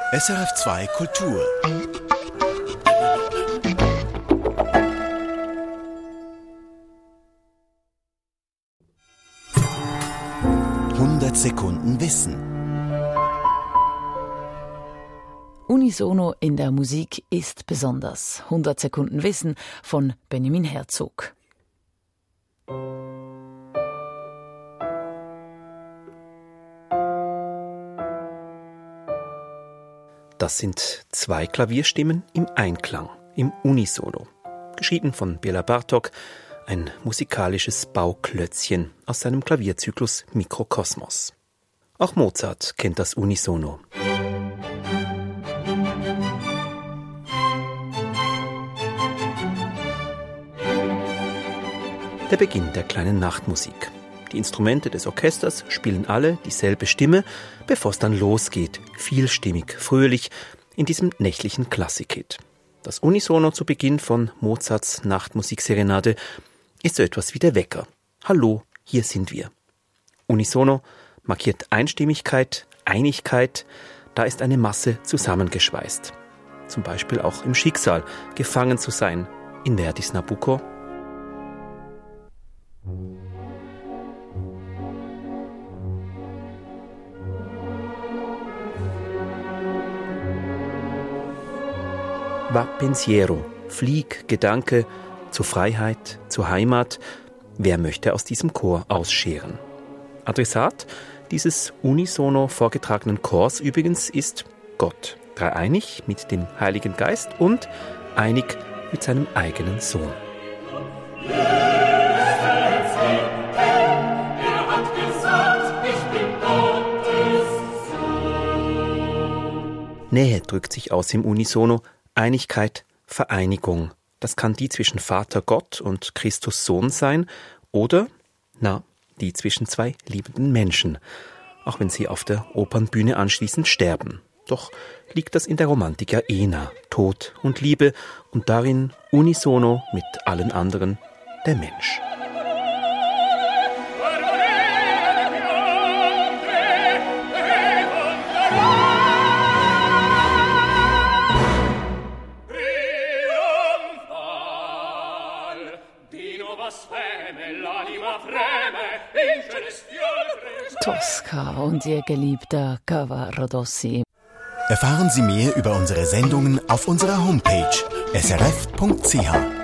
SRF2 Kultur. Sekunden Wissen. Unisono in der Musik ist besonders. 100 Sekunden Wissen von Benjamin Herzog. Das sind zwei Klavierstimmen im Einklang, im Unisono. Geschrieben von Béla Bartók, ein musikalisches Bauklötzchen aus seinem Klavierzyklus Mikrokosmos. Auch Mozart kennt das Unisono. Der Beginn der kleinen Nachtmusik. Die Instrumente des Orchesters spielen alle dieselbe Stimme, bevor es dann losgeht, vielstimmig, fröhlich, in diesem nächtlichen Klassik-Hit. Das Unisono zu Beginn von Mozarts Nachtmusikserenade ist so etwas wie der Wecker. Hallo, hier sind wir. Unisono markiert Einstimmigkeit, Einigkeit, da ist eine Masse zusammengeschweißt. Zum Beispiel auch im Schicksal, gefangen zu sein in Verdis Nabucco. Va pensiero, Flieg, Gedanke, zur Freiheit, zur Heimat. Wer möchte aus diesem Chor ausscheren? Adressat dieses unisono vorgetragenen Chors übrigens ist Gott, dreieinig mit dem Heiligen Geist und einig mit seinem eigenen Sohn. Nähe drückt sich aus im Unisono, Einigkeit, Vereinigung. Das kann die zwischen Vater Gott und Christus Sohn sein oder, die zwischen zwei liebenden Menschen, auch wenn sie auf der Opernbühne anschließend sterben. Doch liegt das in der Romantik ja nah, Tod und Liebe und darin unisono mit allen anderen der Mensch. Tosca und ihr geliebter Cavaradossi. Erfahren Sie mehr über unsere Sendungen auf unserer Homepage srf.ch.